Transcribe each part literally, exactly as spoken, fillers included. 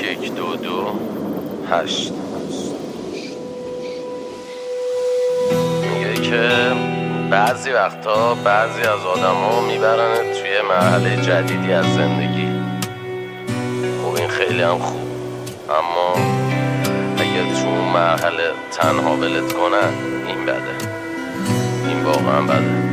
یک دو دو هشت میگه که بعضی وقتا بعضی از آدم ها میبرن توی مرحله جدیدی از زندگی. خب این خیلی هم خوب، اما اگه تو مرحله تنها ولت کنن این بده، این واقعا بده.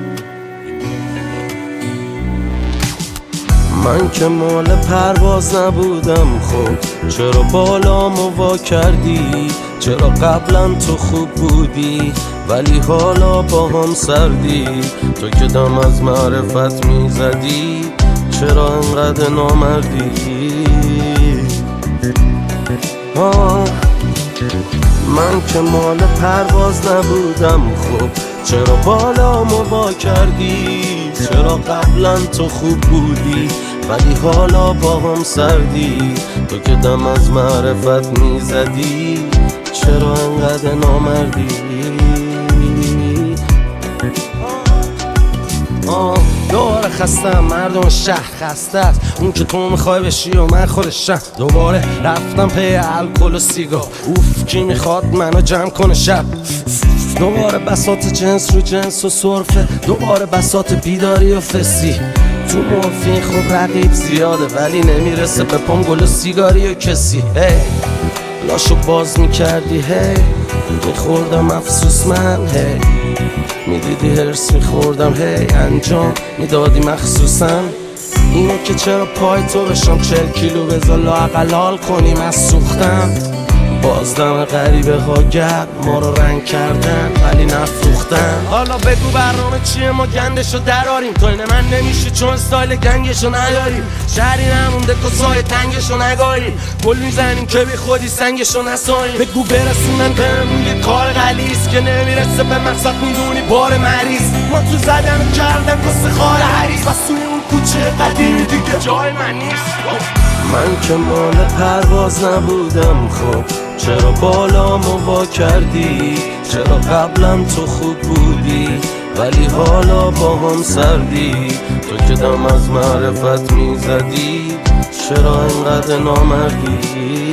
من که مال پرواز نبودم، خب چرا بالامو وا کردی؟ چرا قبلا تو خوب بودی ولی حالا با هم سردی؟ تو که دم از معرفت میزدی چرا انقدر نامردی؟ آه من که مال پرواز نبودم، خب چرا بالامو وا کردی؟ چرا قبلا تو خوب بودی ولی حالا با هم سردی؟ تو که دم از معرفت میزدی چرا انقدر نامردی؟ آه دوباره خستم، مردم شهر خسته است، اون که تو میخوای بشی و من خودشم. دوباره رفتم پی الکل و سیگار، اوف کی میخواد منو جمع کنه شب. دوباره بساط جنس رو جنس و سرفه، دوباره بساط بیداری و فسی. تو مورفین خب رقیب زیاده ولی نمیرسه به پام گل و سیگاری و کسی. هی لاشو باز میکردی، هی میخوردم افسوس من، هی میدیدی هرس میخوردم، هی انجام میدادی مخصوصا. اینه که چرا پای تو بشم چل کیلو بذار لااقل حال کنیم از سوختم. بازدم غریبه ها گرد ما رو رنگ کردن ولی نفروختن. حالا بگو برنامه چیه ما گندشو دراریم؟ تو این من نمیشه چون استایل گنگشو نداریم. شهری نمونده کسای تنگشو نگاریم، گل میزنیم که بی خودی سنگشو نساییم. بگو برسونن بهمون یه کار غلیظ که نمیرسه به مقصد میدونی بار مریض. ما تو زدن کردن کس خار حریص بس توی اون کوچه قدیمی دیگه جای من نیست. من که مال پرواز نبودم، خب چرا بالامو وا کردی؟ چرا قبلا تو خوب بودی ولی حالا با هم سردی؟ تو که دم از معرفت میزدی چرا اینقدر نامردی؟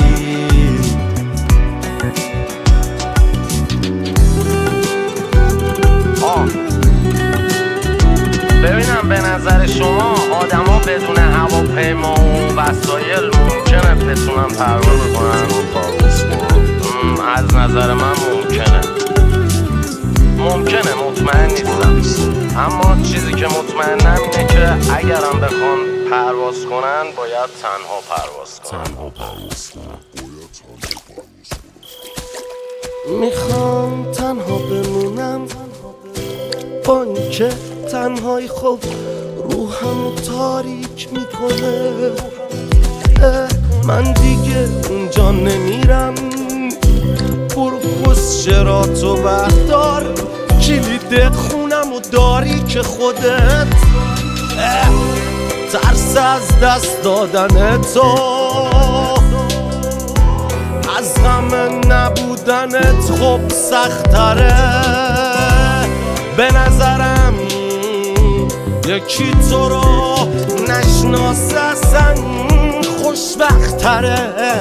آه ببینم به نظر شما آدم ها بدون هواپیما و وسایل ممکنه بتونن پرواز کنن؟ از نظر من ممکنه ممکنه مطمئن نیستم، اما چیزی که مطمئنم اینه که اگرم بخوان پرواز کنن باید تنها پرواز کنن. تنها پرواز کنن. میخوام تنها بمونم با اینکه تنهایی خب روحمو تاریک میکنه. من دیگه اونجا نمیرم، برو پس شراتو بردار، کلید خونمو داری که خودت ترس از دست دادن تو، از همه نبودنت خب سختره. به نظرم یکی تو رو نشناسه اصلا خوشبختره.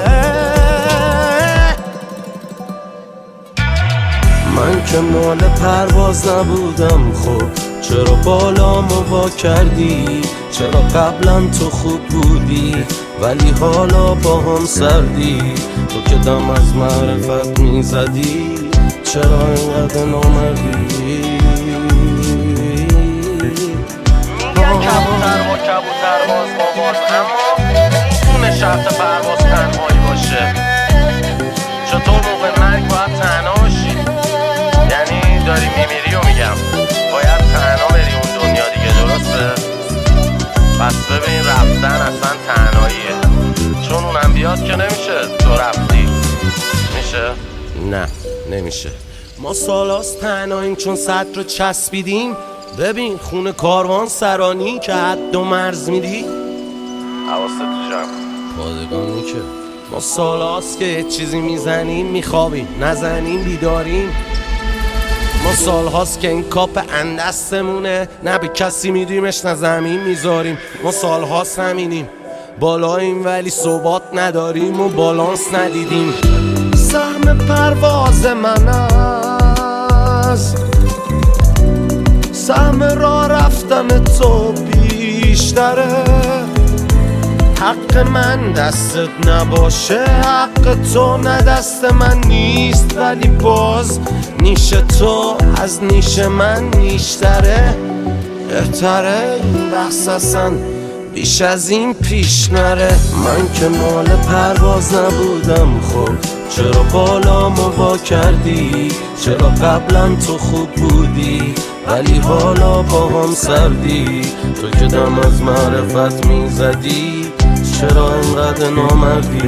من که مال پرواز نبودم، خب چرا بالامو وا کردی؟ چرا قبلا تو خوب بودی ولی حالا با هم سردی؟ تو که دم از معرفت میزدی چرا اینقدر نامردی؟ میگن کبوتر با کبوتر باز با باز، اما میتونه شرط پرواز تنهایی باشه. چطور موقع مرگ باید تنها باشی؟ یعنی داری میمیری و میگم باید تنها بری اون دنیا دیگه، درسته؟ پس ببین رفتن اصلا تنهاییه، چون اونم بیاد که نمیشه تو رفتی. میشه؟ نه نمیشه. ما سالاست تنهاییم چون صد رو چسبیدیم. ببین خونه کاروان سرانی که حد و مرز میدی. حواست تو جمع پادگانی که ما سالاست که یه چیزی میزنیم میخوابیم، نزنیم بیداریم. ما سال هاست که این کاپ اندستمونه، نه به کسی میدیمش نه زمین میذاریم. ما سال هاست همینیم، بالاییم ولی ثبات نداریم و بالانس ندیدیم. سهم پرواز من از سهم راه رفتن تو بیشتره. حق من دستت نباشه، حق تو نه دست من نیست، ولی باز نیش تو از نیش من نیشتره. بهتره این بحث اصلا بیش از این پیش نره. من که مال پرواز نبودم، خب چرا بالامو وا کردی؟ چرا قبلا تو خوب بودی ولی حالا با هم سردی؟ تو که دم از معرفت میزدی چرا اینقدر نامردی؟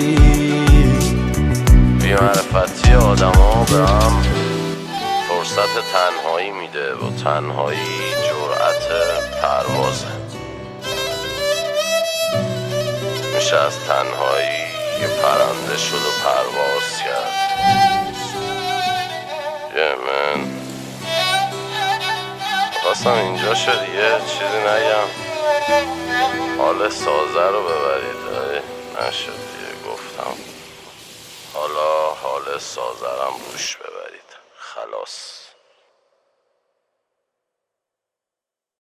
بی معرفتی آدم ها به هم فرصت تنهایی میده و تنهایی جرأت پروازه. میشه از تنهایی یه پرنده شد و پرواز کرد. یه من خواستم اینجا شد یه چیزی نگم، حال سازه رو ببرید، نشد دیگه گفتم حالا حال سازه رو روش ببرید. خلاص.